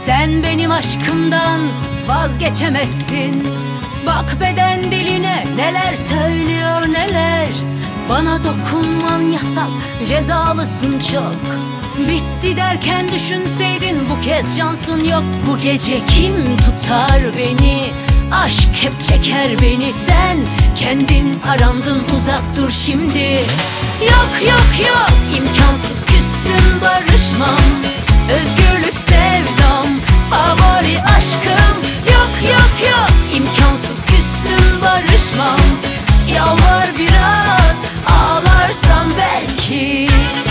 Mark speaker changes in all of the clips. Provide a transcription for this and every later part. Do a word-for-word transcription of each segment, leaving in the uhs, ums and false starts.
Speaker 1: Sen benim aşkımdan vazgeçemezsin. Bak beden diline neler söylüyor neler. Bana dokunman yasak, cezalısın çok. Bitti derken düşünseydin bu kez şansın yok. Bu gece kim tutar beni? Aşk hep çeker beni. Sen kendin arandın, uzak dur şimdi. Yok yok yok, imkansız, küstüm barışmam. Özgürlük sevdam, favori aşkım. Yok yok yok, imkansız, küstüm barışmam. Yalvar biraz, ağlarsam belki.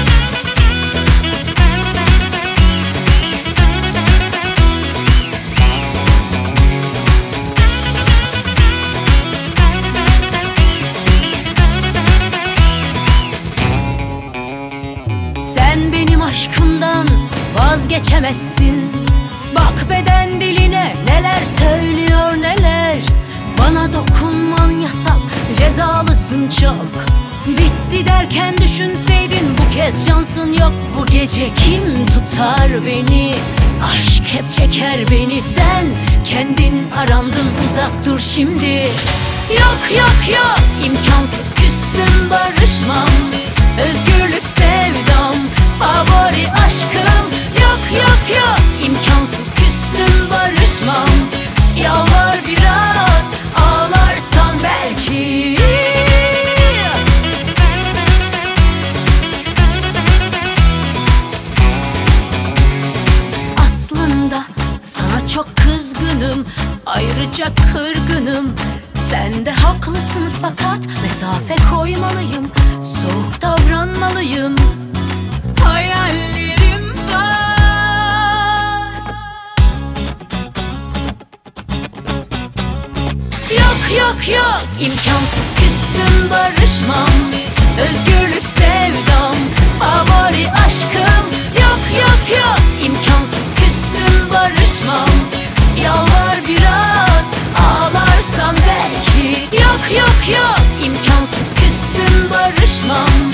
Speaker 1: Sen benim aşkımdan vazgeçemezsin. Bak beden diline neler söylüyor neler. Bana dokunman yasak, cezalısın çok. Bitti derken düşünseydin bu kez şansın yok. Bu gece kim tutar beni? Aşk hep çeker beni. Sen kendin arandın, uzak dur şimdi. Yok yok yok, imkansız, küstüm barışmam. Özgürlük sevdam, favori aşkım. Yok yok yok, imkansız, küstüm barışmam. Yalvar biraz, ağlarsan belki. Aslında sana çok kızgınım, ayrıca kırgınım. Sen de haklısın fakat mesafe koymalıyım. Soğuk davranmalıyım. Hayallerim var. Yok yok yok, imkansız, küstüm barışmam. Özgürlük sevdam, favori aşkım. Yok yok yok, imkansız, küstüm barışmam. Yalvar biraz, ağlarsam belki. Yok yok yok, imkansız, küstüm barışmam.